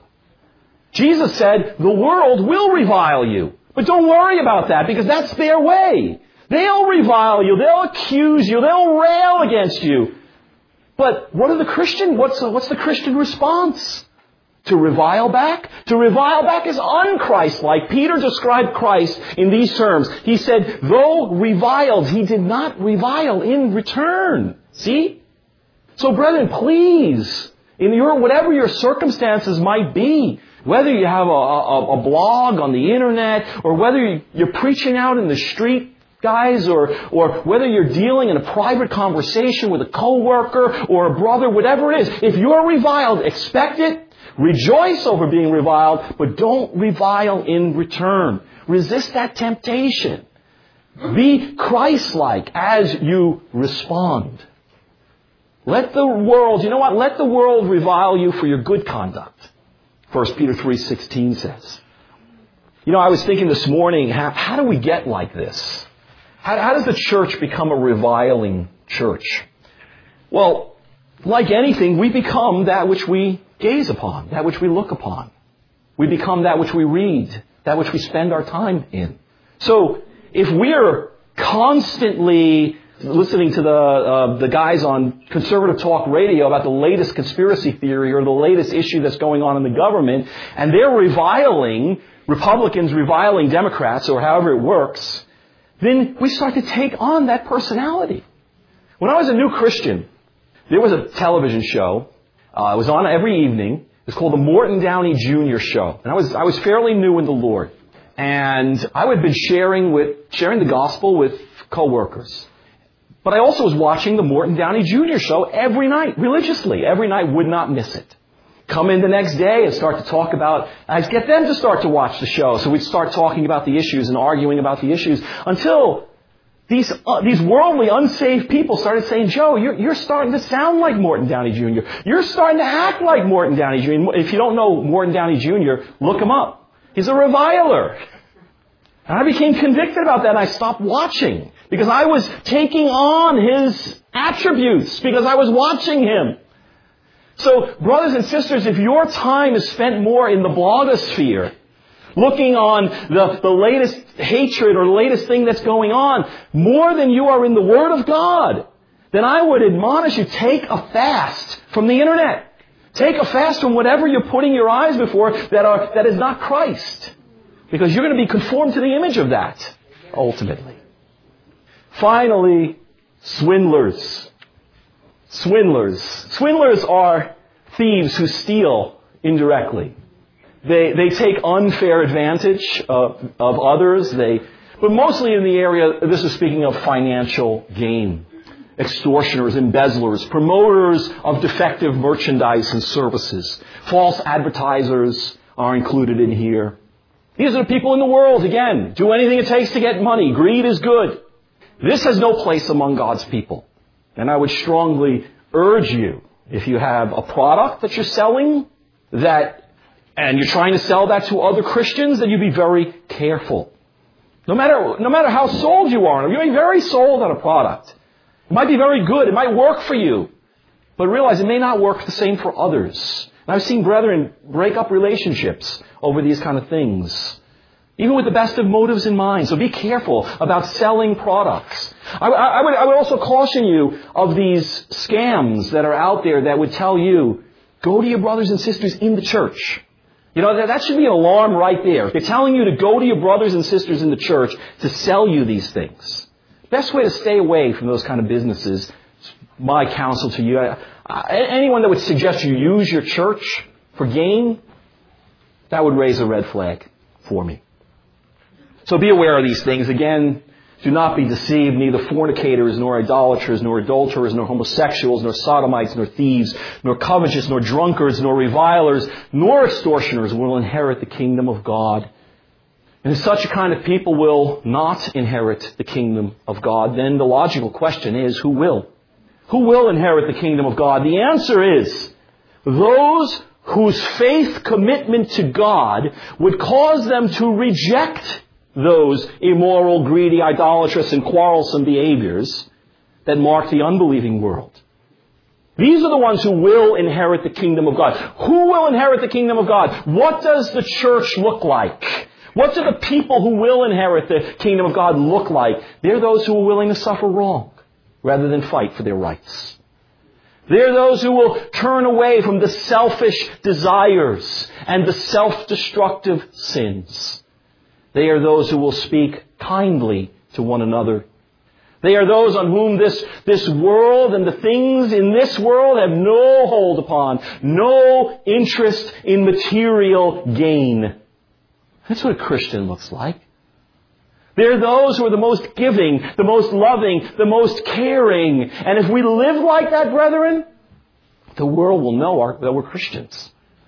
S1: Jesus said, the world will revile you. But don't worry about that, because that's their way. They'll revile you. They'll accuse you. They'll rail against you. But what are the Christian? What's the Christian response? To revile back? To revile back is un-Christ-like. Peter described Christ in these terms. He said, though reviled, he did not revile in return. See? So brethren, please, in whatever your circumstances might be, whether you have a blog on the internet, or whether you're preaching out in the street, guys, or whether you're dealing in a private conversation with a coworker or a brother, whatever it is, if you're reviled, expect it. Rejoice over being reviled, but don't revile in return. Resist that temptation. Be Christ-like as you respond. Let the world, let the world revile you for your good conduct. 1 Peter 3:16 says. I was thinking this morning, how do we get like this? How does the church become a reviling church? Well, like anything, we become that which we gaze upon, that which we look upon. We become that which we read, that which we spend our time in. So, if we're constantly listening to the guys on conservative talk radio about the latest conspiracy theory or the latest issue that's going on in the government, and they're reviling, Republicans reviling Democrats, or however it works, then we start to take on that personality. When I was a new Christian, there was a television show. It was on every evening. It was called the Morton Downey Jr. Show. And I was fairly new in the Lord. And I had been sharing the gospel with coworkers. But I also was watching the Morton Downey Jr. Show every night, religiously. Every night, would not miss it. Come in the next day and start to talk about, I'd get them to start to watch the show. So we'd start talking about the issues and arguing about the issues until these worldly, unsaved people started saying, Joe, you're starting to sound like Morton Downey Jr. You're starting to act like Morton Downey Jr. If you don't know Morton Downey Jr., look him up. He's a reviler. And I became convicted about that, and I stopped watching because I was taking on his attributes, because I was watching him. So, brothers and sisters, if your time is spent more in the blogosphere, looking on the latest hatred or the latest thing that's going on, more than you are in the Word of God, then I would admonish you, take a fast from the internet. Take a fast from whatever you're putting your eyes before that is not Christ. Because you're going to be conformed to the image of that, ultimately. Finally, swindlers. Swindlers are thieves who steal indirectly. They take unfair advantage of others. But mostly in the area, this is speaking of financial gain. Extortioners, embezzlers, promoters of defective merchandise and services. False advertisers are included in here. These are the people in the world, again, do anything it takes to get money. Greed is good. This has no place among God's people. And I would strongly urge you, if you have a product that you're selling, and you're trying to sell that to other Christians, then you be very careful. No matter how sold you are, you may be very sold on a product. It might be very good. It might work for you. But realize it may not work the same for others. And I've seen brethren break up relationships over these kind of things, even with the best of motives in mind. So be careful about selling products. I would also caution you of these scams that are out there that would tell you, go to your brothers and sisters in the church. That should be an alarm right there. They're telling you to go to your brothers and sisters in the church to sell you these things. Best way to stay away from those kind of businesses, my counsel to you, anyone that would suggest you use your church for gain, that would raise a red flag for me. So be aware of these things. Again, do not be deceived. Neither fornicators, nor idolaters, nor adulterers, nor homosexuals, nor sodomites, nor thieves, nor covetous, nor drunkards, nor revilers, nor extortioners will inherit the kingdom of God. And if such a kind of people will not inherit the kingdom of God, then the logical question is, who will? Who will inherit the kingdom of God? The answer is, those whose faith commitment to God would cause them to reject those immoral, greedy, idolatrous, and quarrelsome behaviors that mark the unbelieving world. These are the ones who will inherit the kingdom of God. Who will inherit the kingdom of God? What does the church look like? What do the people who will inherit the kingdom of God look like? They're those who are willing to suffer wrong rather than fight for their rights. They're those who will turn away from the selfish desires and the self-destructive sins. They are those who will speak kindly to one another. They are those on whom this world and the things in this world have no hold upon, no interest in material gain. That's what a Christian looks like. They're those who are the most giving, the most loving, the most caring. And if we live like that, brethren, the world will know that we're Christians.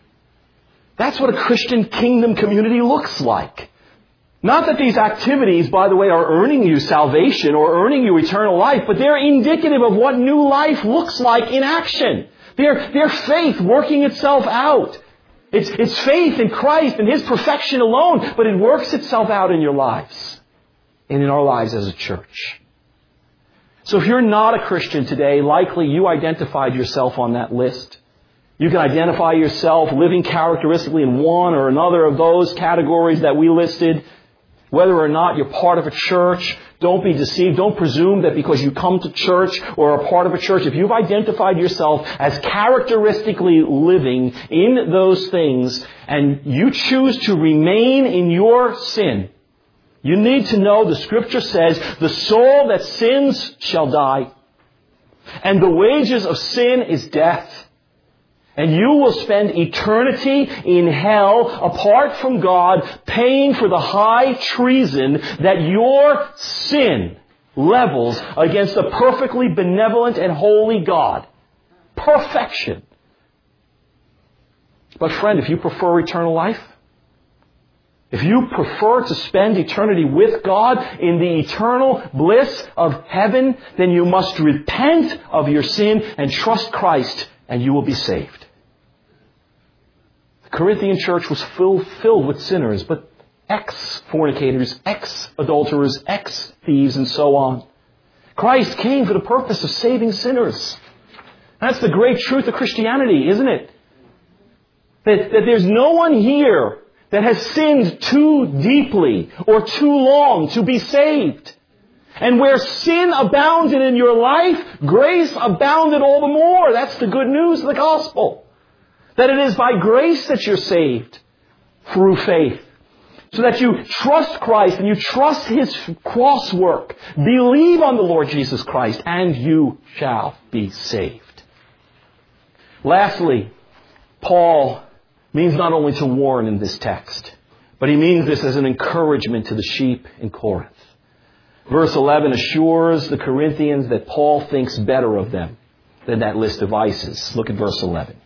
S1: That's what a Christian kingdom community looks like. Not that these activities, by the way, are earning you salvation or earning you eternal life, but they're indicative of what new life looks like in action. They're faith working itself out. It's faith in Christ and His perfection alone, but it works itself out in your lives and in our lives as a church. So if you're not a Christian today, likely you identified yourself on that list. You can identify yourself living characteristically in one or another of those categories that we listed. Whether or not you're part of a church, don't be deceived. Don't presume that because you come to church or are part of a church, if you've identified yourself as characteristically living in those things and you choose to remain in your sin, you need to know the Scripture says, the soul that sins shall die. And the wages of sin is death. And you will spend eternity in hell apart from God, paying for the high treason that your sin levels against a perfectly benevolent and holy God. Perfection. But friend, if you prefer eternal life, if you prefer to spend eternity with God in the eternal bliss of heaven, then you must repent of your sin and trust Christ, and you will be saved. The Corinthian church was filled with sinners, but ex-fornicators, ex-adulterers, ex-thieves, and so on. Christ came for the purpose of saving sinners. That's the great truth of Christianity, isn't it? That there's no one here that has sinned too deeply or too long to be saved. And where sin abounded in your life, grace abounded all the more. That's the good news of the gospel. That it is by grace that you're saved through faith. So that you trust Christ and you trust His cross work. Believe on the Lord Jesus Christ and you shall be saved. Lastly, Paul means not only to warn in this text, but he means this as an encouragement to the sheep in Corinth. Verse 11 assures the Corinthians that Paul thinks better of them than that list of vices. Look at verse 11.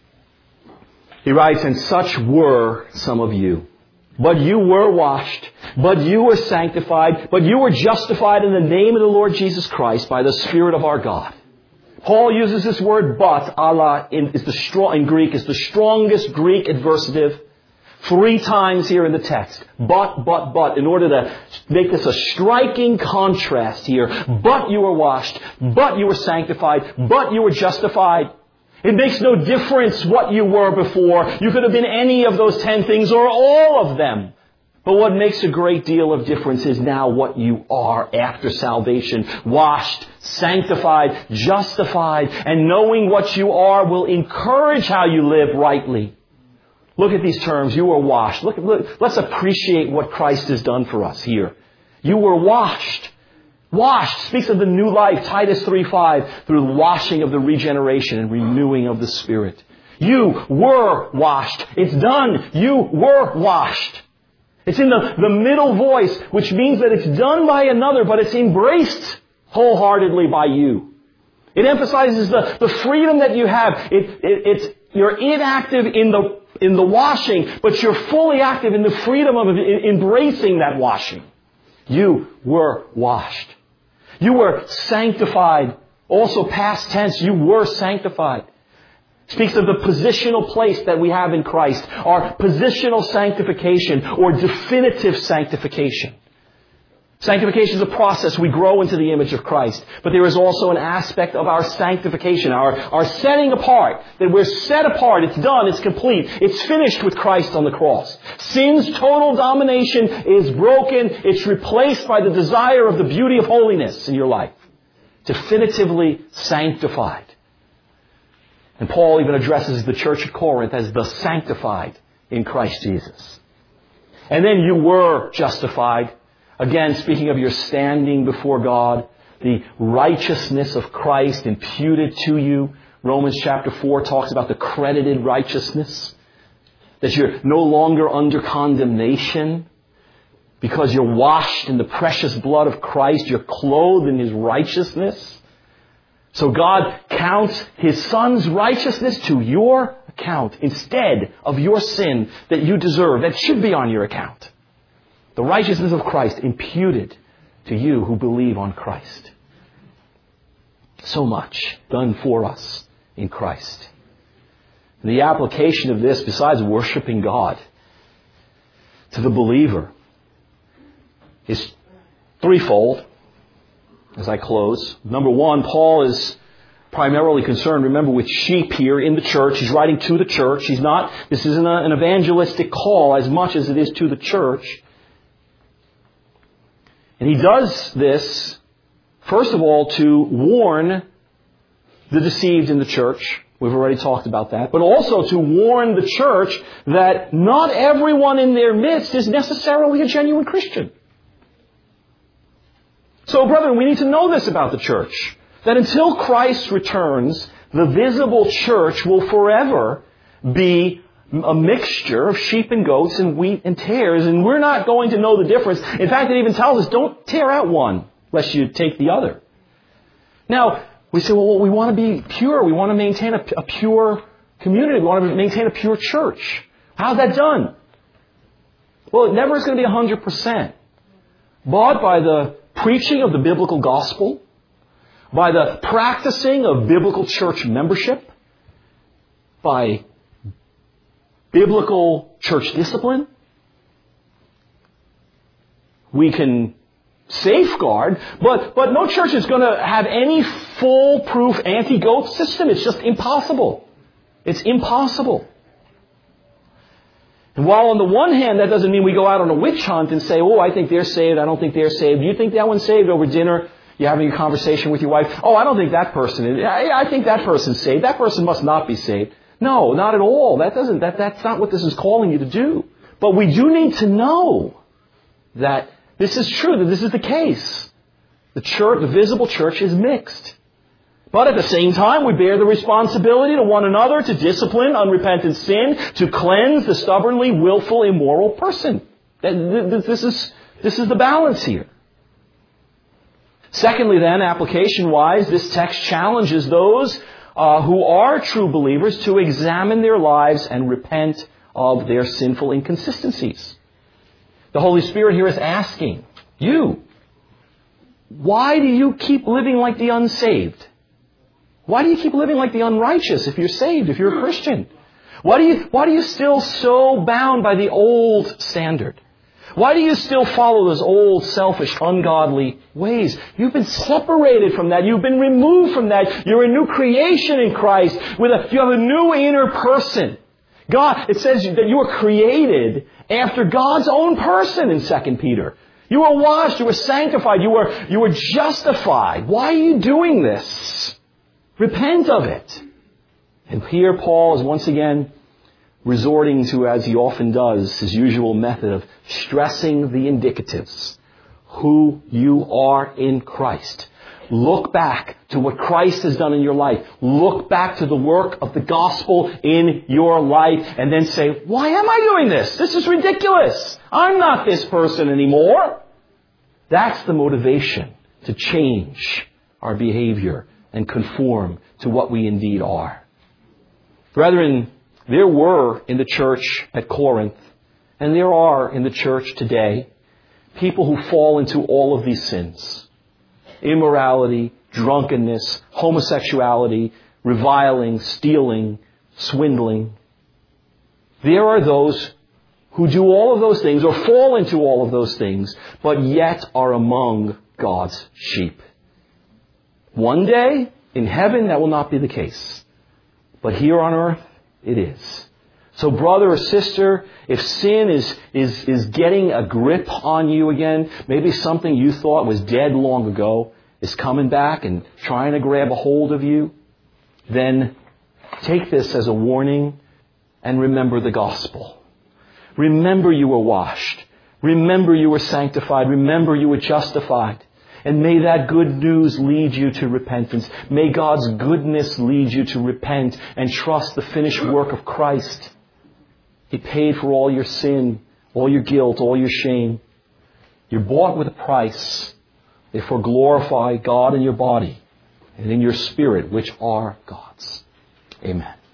S1: He writes, "And such were some of you. But you were washed, but you were sanctified, but you were justified in the name of the Lord Jesus Christ by the Spirit of our God." Paul uses this word "but." Allah in Greek is the strongest Greek adversative 3 times here in the text. But, in order to make this a striking contrast here. But you were washed, but you were sanctified, but you were justified. It makes no difference what you were before. You could have been any of those 10 things or all of them. But what makes a great deal of difference is now what you are after salvation. Washed, sanctified, justified, and knowing what you are will encourage how you live rightly. Look at these terms. You were washed. Look, let's appreciate what Christ has done for us here. You were washed. Washed speaks of the new life, Titus 3:5, through the washing of the regeneration and renewing of the Spirit. You were washed. It's done. You were washed. It's in the middle voice, which means that it's done by another, but it's embraced wholeheartedly by you. It emphasizes the freedom that you have. You're inactive in the washing, but you're fully active in the freedom of embracing that washing. You were washed. You were sanctified. Also past tense, you were sanctified. Speaks of the positional place that we have in Christ. Our positional sanctification or definitive sanctification. Sanctification is a process. We grow into the image of Christ. But there is also an aspect of our sanctification, our setting apart. That we're set apart. It's done. It's complete. It's finished with Christ on the cross. Sin's total domination is broken. It's replaced by the desire of the beauty of holiness in your life. Definitively sanctified. And Paul even addresses the church at Corinth as the sanctified in Christ Jesus. And then you were justified. Again, speaking of your standing before God, the righteousness of Christ imputed to you. Romans chapter 4 talks about the credited righteousness. That you're no longer under condemnation because you're washed in the precious blood of Christ. You're clothed in His righteousness. So God counts His Son's righteousness to your account instead of your sin that you deserve, that should be on your account. The righteousness of Christ imputed to you who believe on Christ. So much done for us in Christ. And the application of this, besides worshiping God, to the believer is threefold. As I close. Number one, Paul is primarily concerned, remember, with sheep here in the church. He's writing to the church. This isn't an evangelistic call as much as it is to the church. And he does this, first of all, to warn the deceived in the church. We've already talked about that. But also to warn the church that not everyone in their midst is necessarily a genuine Christian. So, brethren, we need to know this about the church. That until Christ returns, the visible church will forever be a mixture of sheep and goats and wheat and tares. And we're not going to know the difference. In fact, it even tells us, don't tear out one, lest you take the other. Now, we say, well, we want to be pure. We want to maintain a pure community. We want to maintain a pure church. How's that done? Well, it never is going to be 100%. But by the preaching of the biblical gospel, by the practicing of biblical church membership, by biblical church discipline, we can safeguard, but no church is going to have any foolproof anti-goat system. It's just impossible. It's impossible. And while on the one hand, that doesn't mean we go out on a witch hunt and say, oh, I think they're saved, I don't think they're saved. Do you think that one's saved? Over dinner, you're having a conversation with your wife. Oh, I don't think that person is. I think that person's saved. That person must not be saved. No, not at all. That's not what this is calling you to do. But we do need to know that this is true, that this is the case. The church, the visible church, is mixed. But at the same time, we bear the responsibility to one another to discipline unrepentant sin, to cleanse the stubbornly willful, immoral person. This is the balance here. Secondly then, application-wise, this text challenges those who are true believers to examine their lives and repent of their sinful inconsistencies. The Holy Spirit here is asking you, why do you keep living like the unsaved? Why do you keep living like the unrighteous if you're saved, if you're a Christian? Why do you still so bound by the old standard? Why do you still follow those old, selfish, ungodly ways? You've been separated from that. You've been removed from that. You're a new creation in Christ. You have a new inner person. God, it says that you were created after God's own person in 2 Peter. You were washed. You were sanctified. You were justified. Why are you doing this? Repent of it. And here Paul is once again resorting to, as he often does, his usual method of stressing the indicatives. Who you are in Christ. Look back to what Christ has done in your life. Look back to the work of the gospel in your life and then say, why am I doing this? This is ridiculous. I'm not this person anymore. That's the motivation to change our behavior and conform to what we indeed are. Brethren, there were in the church at Corinth, and there are in the church today, people who fall into all of these sins. Immorality, drunkenness, homosexuality, reviling, stealing, swindling. There are those who do all of those things or fall into all of those things, but yet are among God's sheep. One day, in heaven, that will not be the case. But here on earth, it is. So brother or sister, if sin is getting a grip on you again, maybe something you thought was dead long ago is coming back and trying to grab a hold of you, then take this as a warning and remember the gospel. Remember you were washed. Remember you were sanctified. Remember you were justified. And may that good news lead you to repentance. May God's goodness lead you to repent and trust the finished work of Christ. He paid for all your sin, all your guilt, all your shame. You're bought with a price. Therefore glorify God in your body and in your spirit, which are God's. Amen.